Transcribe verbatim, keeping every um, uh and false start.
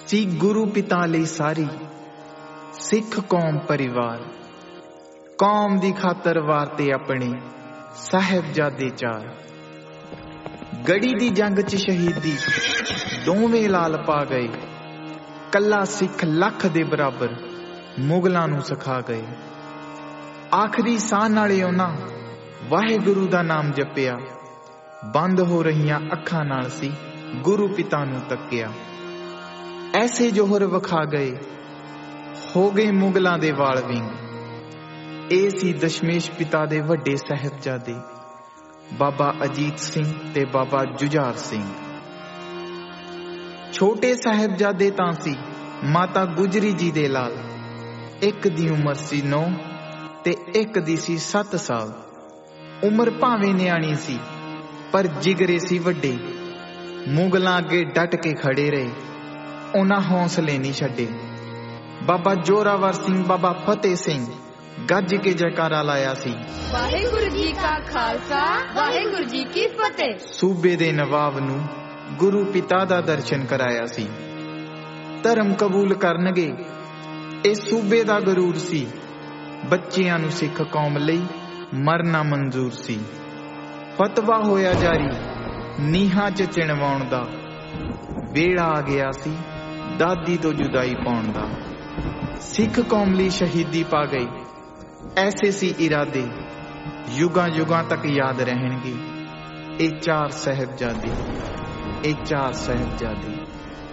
ਸੀ ਗੁਰੂ ਪਿਤਾ ਲਈ ਸਾਰੀ ਸਿੱਖ ਕੌਮ ਪਰਿਵਾਰ। ਕੌਮ ਦੀ ਖਾਤਰ ਵਾਰਤੇ ਆਪਣੇ ਸਾਹਿਬਜ਼ਾਦੇ ਚਾਰ। ਗੜੀ ਦੀ ਜੰਗ ਚ ਸ਼ਹੀਦੀ ਦੋਵੇਂ ਲਾਲ ਪਾ ਗਏ। ਕੱਲਾ ਸਿੱਖ ਲੱਖ ਦੇ ਬਰਾਬਰ ਮੁਗਲਾਂ ਨੂੰ ਸਿਖਾ ਗਏ। ਆਖਰੀ ਸਾਹ ਨਾਲੇ ਉਹਨਾਂ ਵਾਹਿਗੁਰੂ ਦਾ ਨਾਮ ਜਪਿਆ। ਬੰਦ ਹੋ ਰਹੀਆਂ ਅੱਖਾਂ ਨਾਲ ਸੀ ਗੁਰੂ ਪਿਤਾ ਨੂੰ ਤੱਕਿਆ। ਐਸੇ ਜੋਹਰ ਵਿਖਾ ਗਏ ਹੋ ਗਏ ਮੁਗਲਾਂ ਦੇ ਵਾਲ ਵਿੰਗ। ਇਹ ਸੀ ਦਸ਼ਮੇਸ਼ ਪਿਤਾ ਦੇ ਵੱਡੇ ਸਾਹਿਬਜ਼ਾਦੇ ਬਾਬਾ ਅਜੀਤ ਸਿੰਘ ਤੇ ਬਾਬਾ ਜੁਝਾਰ ਸਿੰਘ। ਛੋਟੇ ਸਾਹਿਬਜ਼ਾਦੇ ਤਾਂ ਸੀ ਮਾਤਾ ਗੁਜਰੀ ਜੀ ਦੇ ਲਾਲ। ਇੱਕ ਦੀ ਉਮਰ ਸੀ ਨੌ ਤੇ ਇੱਕ ਦੀ ਸੀ ਸੱਤ ਸਾਲ। ਉਮਰ ਭਾਵੇਂ ਨਿਆਣੀ ਸੀ ਪਰ ਜਿਗਰੇ ਸੀ ਵੱਡੇ। ਮੁਗਲਾਂ ਅੱਗੇ ਡਟ ਕੇ ਖੜੇ ਰਹੇ, ਉਹਨਾਂ ਹੌਸਲੇ ਨਹੀਂ ਛੱਡੇ। ਬਾਬਾ ਜੋਰਾਵਰ ਸਿੰਘ ਬਾਬਾ ਫਤਿਹ ਸਿੰਘ ਗੱਜ ਕੇ ਜੈਕਾਰਾ ਲਾਇਆ ਸੀ, ਵਾਹਿਗੁਰੂ ਜੀ ਕਾ ਖਾਲਸਾ ਵਾਹਿਗੁਰੂ ਜੀ ਕੀ ਫਤਿਹ। ਸੂਬੇ ਦੇ ਨਵਾਬ ਨੂੰ ਗੁਰੂ ਪਿਤਾ ਦਾ ਦਰਸ਼ਨ ਕਰਾਇਆ ਸੀ। ਧਰਮ ਕਬੂਲ ਕਰਨਗੇ ਇਹ ਸੂਬੇ ਦਾ ਗਰੂਰ ਸੀ। ਬੱਚਿਆਂ ਨੂੰ ਸਿੱਖ ਕੌਮ ਲਈ ਮਰਨਾ ਮਨਜ਼ੂਰ ਸੀ। ਫਤਵਾ ਹੋਇਆ ਜਾਰੀ ਨੀਹਾਂ ਚ ਚਿਣਵਾਉਣ ਦਾ। ਵੇਲਾ ਆ ਗਿਆ ਸੀ ਦਾਦੀ ਤੋਂ ਜੁਦਾਈ ਪਾਉਣ ਦਾ। ਸਿੱਖ ਕੌਮ ਲਈ ਸ਼ਹੀਦੀ ਪਾ ਗਈ ਐਸੇ ਸੀ ਇਰਾਦੇ। ਯੁਗਾਂ ਯੁਗਾਂ ਤੱਕ ਯਾਦ ਰਹਿਣਗੇ ਇਹ ਚਾਰ ਸਾਹਿਬਜ਼ਾਦੇ, ਇਹ ਚਾਰ ਸਾਹਿਬਜ਼ਾਦੇ।